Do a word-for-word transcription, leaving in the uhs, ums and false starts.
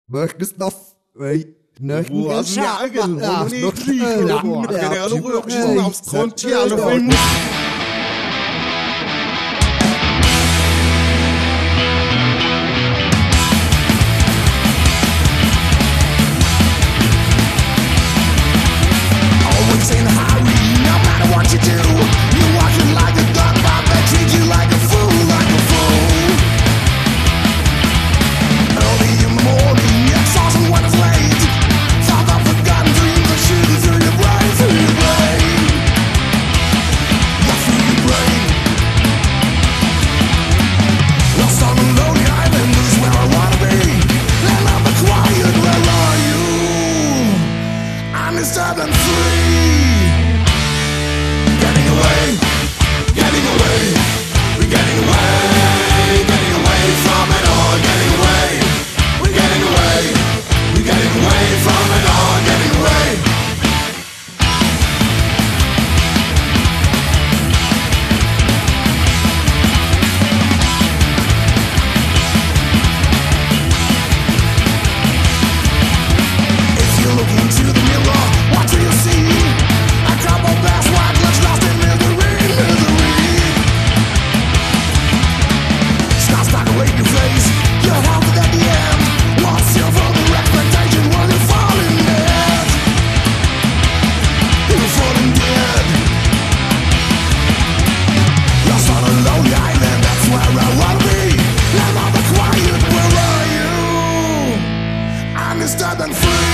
Möchtest das? Wo hast du mir Agel? Wo du nicht kriegen? Ja, der alle rüber aufs Konto, ja, alle rein. Always in a hurry, no matter what you do. You're walking like a dog, but they treat you like a fool, like a fool. Early in the morning, exhausted when it's late. Thought of forgotten dreams that shoot through your brain, through your brain. Yeah, through your brain. Lost on a lonely island is where I wanna be. And I'm the quiet, where are you? I'm disturbed and free. Getting away, getting away, we're getting away, getting away from it all, getting away, we're getting away, we're getting away from it all, getting away. If you look into the mirror, what do you see? A couple past white lips lost in misery, misery. Scars stuck away your face, you're healthy at the end. What's your further expectation when you fall in dead? You're falling dead. Lost on a lonely island, that's where I wanna be. And I'm the quiet, where are you? I'm disturbed and free.